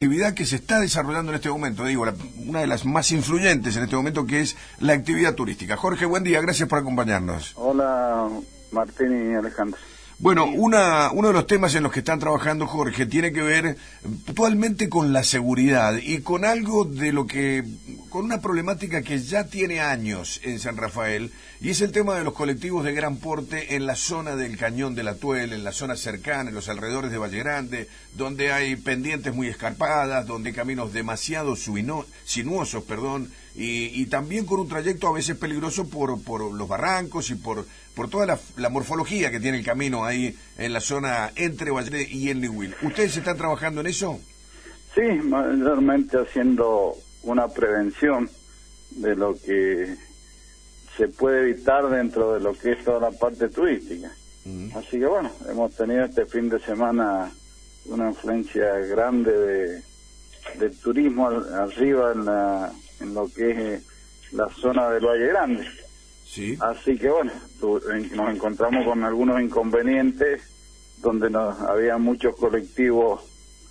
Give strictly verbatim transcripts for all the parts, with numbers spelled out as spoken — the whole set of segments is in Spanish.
Actividad que se está desarrollando en este momento, digo, la, una de las más influyentes en este momento, que es la actividad turística. Jorge, buen día, gracias por acompañarnos. Hola, Martín y Alejandro. Bueno, una, uno de los temas en los que están trabajando, Jorge, tiene que ver puntualmente con la seguridad y con algo de lo que, con una problemática que ya tiene años en San Rafael, y es el tema de los colectivos de gran porte en la zona del Cañón de la Tuel, en la zona cercana, en los alrededores de Valle Grande, donde hay pendientes muy escarpadas, donde hay caminos demasiado suino, sinuosos, perdón, y, y también con un trayecto a veces peligroso por, por los barrancos y por, por toda la, la morfología que tiene el camino ahí en la zona entre Valle y el Niwil. ¿Ustedes están trabajando en eso? Sí, mayormente haciendo una prevención de lo que se puede evitar dentro de lo que es toda la parte turística. Uh-huh. Así que bueno, hemos tenido este fin de semana una influencia grande de del turismo al, arriba en la en lo que es eh, la zona del Valle Grande. Sí. Así que bueno, tu, en, nos encontramos con algunos inconvenientes donde nos, había muchos colectivos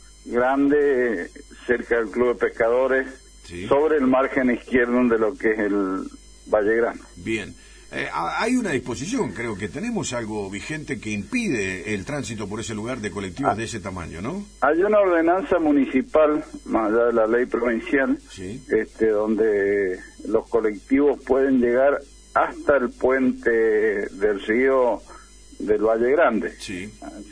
grandes eh, cerca del Club de Pescadores, sí, sobre el margen izquierdo de lo que es el Valle Grande. Bien. Eh, hay una disposición, creo que tenemos algo vigente que impide el tránsito por ese lugar de colectivos ah, de ese tamaño, ¿no? Hay una ordenanza municipal, más allá de la ley provincial, sí, este, donde los colectivos pueden llegar hasta el puente del río del Valle Grande, sí,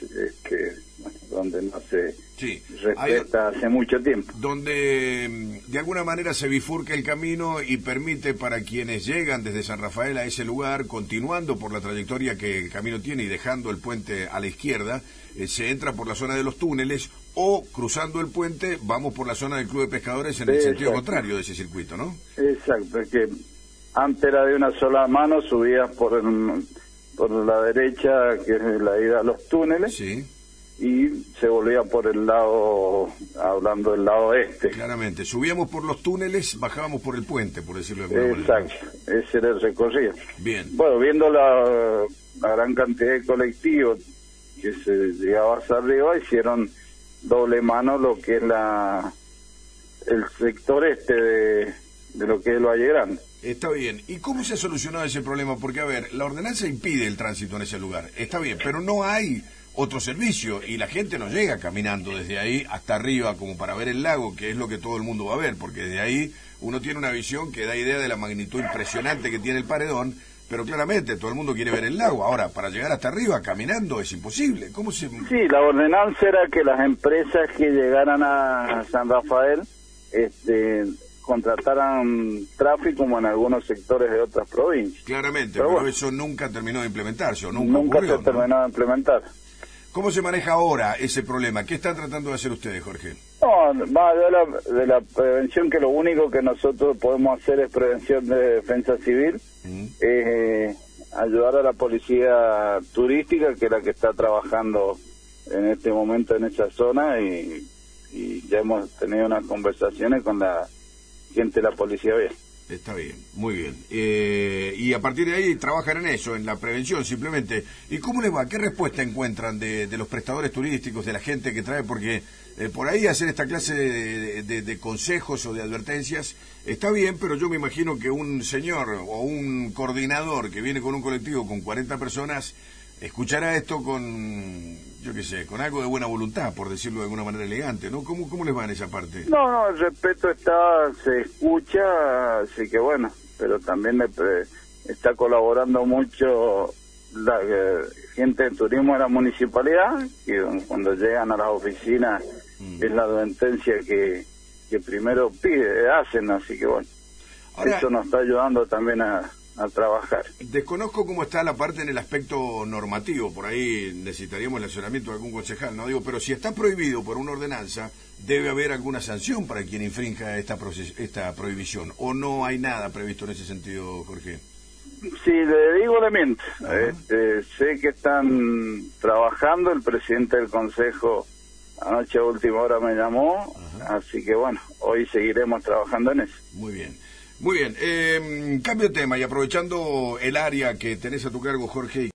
este, donde no se sí, respeta hay, hace mucho tiempo. Donde de alguna manera se bifurca el camino y permite para quienes llegan desde San Rafael a ese lugar, continuando por la trayectoria que el camino tiene y dejando el puente a la izquierda, eh, se entra por la zona de los túneles, o cruzando el puente vamos por la zona del Club de Pescadores en el Exacto. sentido contrario de ese circuito, ¿no? Exacto, es que antes era de una sola mano, subías por el, por la derecha, que es la ida a los túneles, sí, y se volvía por el lado, hablando del lado este. Claramente, subíamos por los túneles, bajábamos por el puente, por decirlo de alguna manera. Exacto, ese era el recorrido. Bien. Bueno, viendo la, la gran cantidad de colectivos que se llegaba hacia arriba, hicieron doble mano lo que es la el sector este de, de lo que es el Valle Grande. Está bien. ¿Y cómo se ha solucionado ese problema? Porque, a ver, la ordenanza impide el tránsito en ese lugar. Está bien, pero no hay otro servicio y la gente no llega caminando desde ahí hasta arriba como para ver el lago, que es lo que todo el mundo va a ver, porque desde ahí uno tiene una visión que da idea de la magnitud impresionante que tiene el paredón, pero claramente todo el mundo quiere ver el lago. Ahora, para llegar hasta arriba caminando es imposible. ¿Cómo se...? Sí, la ordenanza era que las empresas que llegaran a San Rafael este contrataran tráfico como en algunos sectores de otras provincias. Claramente, pero, pero bueno, eso nunca terminó de implementarse, o nunca, nunca ocurrió, se terminó ¿no? de implementar. ¿Cómo se maneja ahora ese problema? ¿Qué están tratando de hacer ustedes, Jorge? No, más allá de la, de la prevención, que lo único que nosotros podemos hacer es prevención de defensa civil, mm. es eh, ayudar a la policía turística, que es la que está trabajando en este momento en esa zona, y, y ya hemos tenido unas conversaciones con la gente de la policía bien. Está bien, muy bien. Eh, y a partir de ahí trabajan en eso, en la prevención simplemente. ¿Y cómo les va? ¿Qué respuesta encuentran de, de los prestadores turísticos, de la gente que trae? Porque eh, por ahí hacer esta clase de, de, de consejos o de advertencias está bien, pero yo me imagino que un señor o un coordinador que viene con un colectivo con cuarenta personas escuchará esto con, yo qué sé, con algo de buena voluntad, por decirlo de alguna manera elegante, ¿no? ¿Cómo, cómo les va en esa parte? No, no, el respeto está, se escucha, así que bueno, pero también le, está colaborando mucho la eh, gente de turismo de la municipalidad, que cuando llegan a las oficinas mm. es la advertencia que, que primero pide, hacen, así que bueno, ahora, eso nos está ayudando también a... a trabajar. Desconozco cómo está la parte en el aspecto normativo, por ahí necesitaríamos el asesoramiento de algún concejal, no digo, pero si está prohibido por una ordenanza, debe haber alguna sanción para quien infrinja esta, esta prohibición, o no hay nada previsto en ese sentido, Jorge. Sí, le digo le miento. Este, sé que están trabajando, el presidente del consejo anoche a última hora me llamó, ajá, así que bueno, hoy seguiremos trabajando en eso. Muy bien. Muy bien, eh, cambio de tema y aprovechando el área que tenés a tu cargo, Jorge.